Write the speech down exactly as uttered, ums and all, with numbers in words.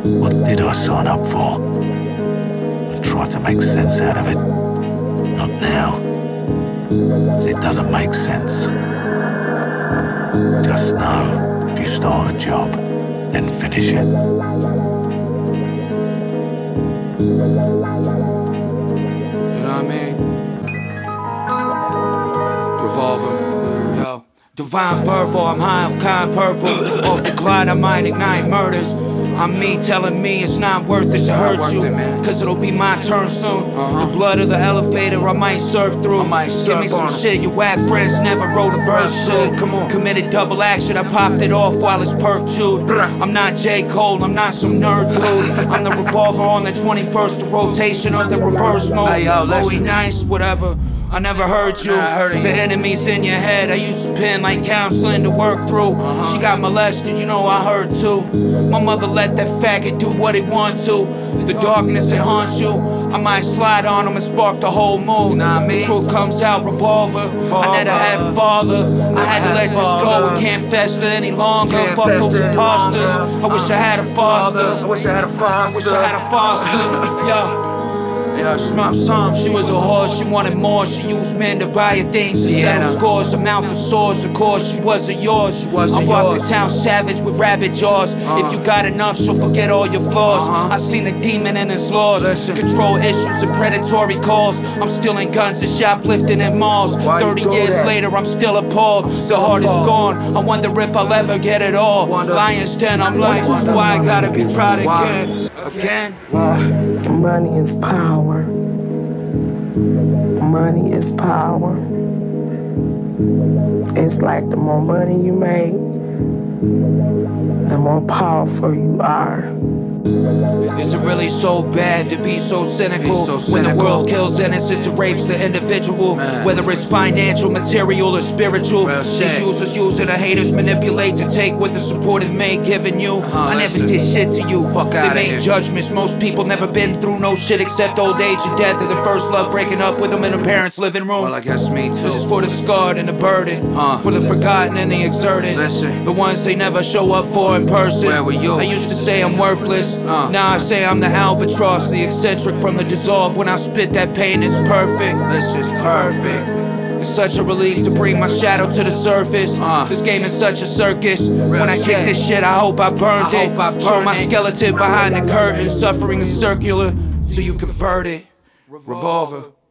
What did I sign up for? And try to make sense out of it. Not now. 'Cause it doesn't make sense. Just know, if you start a job, then finish it. You know what I mean? Revolver, yo. Divine verbal, I'm high on kind purple. Off the glide, I might ignite murders. I'm me telling me it's not worth it to hurt you, cause it'll be my turn soon. The blood of the elevator I might surf through. Give me some shit your whack friends never wrote a verse to. Committed double action, I popped it off while it's perk chewed. I'm not J. Cole, I'm not some nerd dude. I'm the revolver on the twenty-first, the rotation of the reverse mode. Oh, he nice, whatever. I never heard you. The enemy's in your head. I used to pen like counseling to work through. She got molested, you know I heard too. My mother let that faggot do what he want to. The darkness it haunts you. I might slide on him and spark the whole mood. The truth comes out, revolver. I never had a father. I had to let this go. It can't fester any longer. Fuck those imposters. I wish I had a foster. I wish I had a foster. I wish I had a foster. Yeah. Yeah, she my psalm. She was a horse, she wanted more. She used men to buy her things to settle scores. Amount of swords, of course, she wasn't yours. She wasn't I walk the town savage with rabbit jaws. Uh. If you got enough, she'll forget all your flaws. Uh-huh. I seen the demon in his laws. Listen. Control issues and predatory calls. I'm stealing guns and shoplifting in malls. Why Thirty years that? later, I'm still appalled. The heart is gone. I wonder if I'll ever get it all. Wonder. Lion's den, I'm like, why I gotta be tried again? Again? Why? Money is power. Money is power. It's like the more money you make, the more powerful you are. Is it really so bad to be so cynical? So cynical. When the world kills innocence and rapes the individual, man. Whether it's financial, material, or spiritual, these users using the haters manipulate to take what the supported mate giving you. Uh-huh, I never did shit to you. Fuck they make here. judgments. Most people never been through no shit except old age and death, and the first love breaking up with them in their parents' living room. Well, I guess me too. This is for the scarred and the burdened, uh, for the forgotten and the exerted. Listen. The ones they never show up for in person. Where were you? I used to say I'm worthless. Uh, now I say I'm the albatross, the eccentric from the dissolve. When I spit that pain, it's perfect. This is perfect. It's such a relief to bring my shadow to the surface. Uh, this game is such a circus. When I kick this shit, I hope I burned I it. I Show my it. skeleton behind the curtain. Suffering is circular, so you convert it. Revolver.